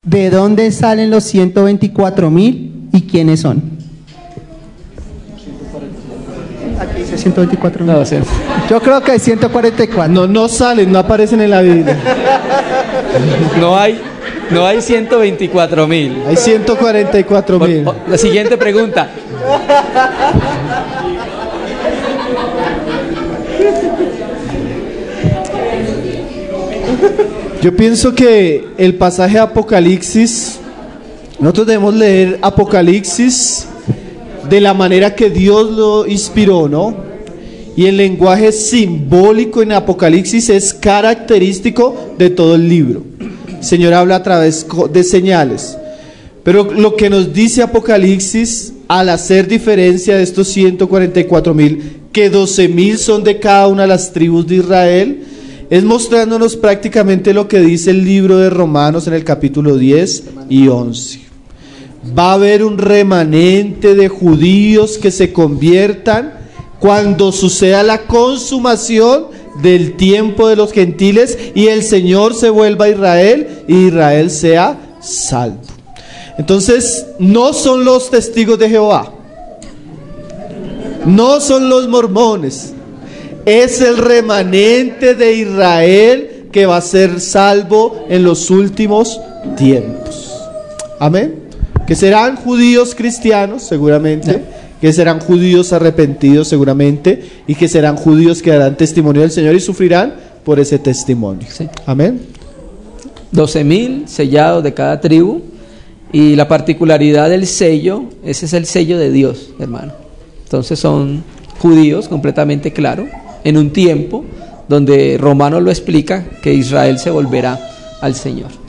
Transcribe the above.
¿de dónde salen los 124.000 y quiénes son? Aquí dice 124.000. No, sí. Yo creo que hay 144. No salen, no aparecen en la Biblia. No hay 124.000. Hay 144.000. La siguiente pregunta. Yo pienso que el pasaje de Apocalipsis, nosotros debemos leer Apocalipsis de la manera que Dios lo inspiró, ¿no? Y el lenguaje simbólico en Apocalipsis es característico de todo el libro. El Señor habla a través de señales. Pero lo que nos dice Apocalipsis, al hacer diferencia de estos 144.000, que 12.000 son de cada una de las tribus de Israel, es mostrándonos prácticamente lo que dice el libro de Romanos en el capítulo 10 y 11. Va a haber un remanente de judíos que se conviertan cuando suceda la consumación del tiempo de los gentiles y el Señor se vuelva a Israel y Israel sea salvo. Entonces, no son los testigos de Jehová, no son los mormones, es el remanente de Israel que va a ser salvo en los últimos tiempos. Amén. Que serán judíos cristianos seguramente, que serán judíos arrepentidos seguramente, y que serán judíos que darán testimonio del Señor y sufrirán por ese testimonio. Sí. Amén. 12.000 sellados de cada tribu. Y la particularidad del sello, ese es el sello de Dios, hermano. Entonces son judíos, completamente claro, en un tiempo donde Romanos lo explica, que Israel se volverá al Señor.